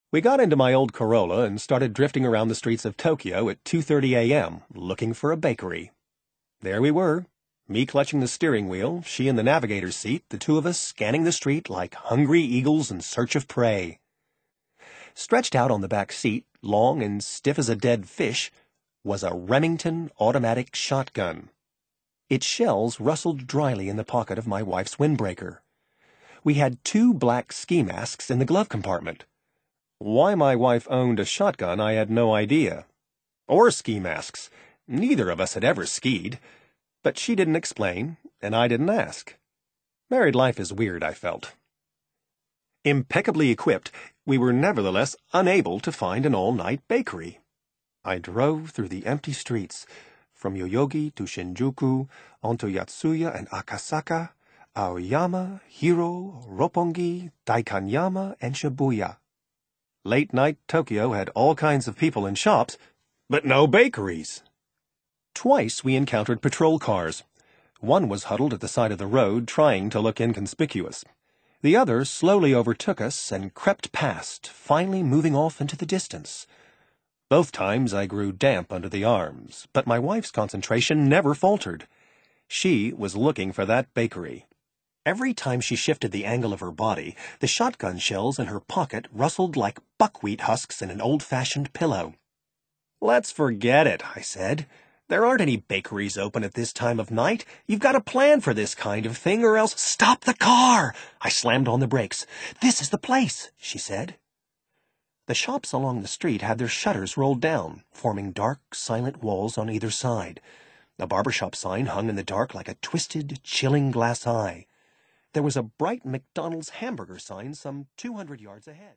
We got into my old Corolla and started drifting around the streets of Tokyo at 2:30 a.m., looking for a bakery. There we were, me clutching the steering wheel, she in the navigator's seat, the two of us scanning the street like hungry eagles in search of prey. Stretched out on the back seat, long and stiff as a dead fish, was a Remington automatic shotgun. Its shells rustled dryly in the pocket of my wife's windbreaker. We had 2 black ski masks in the glove compartment. Why my wife owned a shotgun, I had no idea. Or ski masks. Neither of us had ever skied. But she didn't explain, and I didn't ask. Married life is weird, I felt. Impeccably equipped, we were nevertheless unable to find an all-night bakery. I drove through the empty streets, from Yoyogi to Shinjuku, onto Yatsuya and Akasaka, Aoyama, Hiro, Roppongi, Daikanyama, and Shibuya. Late-night Tokyo had all kinds of people in shops, but no bakeries. Twice we encountered patrol cars. One was huddled at the side of the road, trying to look inconspicuous. The other slowly overtook us and crept past, finally moving off into the distance. Both times I grew damp under the arms, but my wife's concentration never faltered. She was looking for that bakery. Every time she shifted the angle of her body, the shotgun shells in her pocket rustled like buckwheat husks in an old-fashioned pillow. "Let's forget it," I said. "There aren't any bakeries open at this time of night. You've got to plan for this kind of thing or else—" "Stop the car!" I slammed on the brakes. "This is the place," she said. The shops along the street had their shutters rolled down, forming dark, silent walls on either side. A barbershop sign hung in the dark like a twisted, chilling glass eye. There was a bright McDonald's hamburger sign some 200 yards ahead.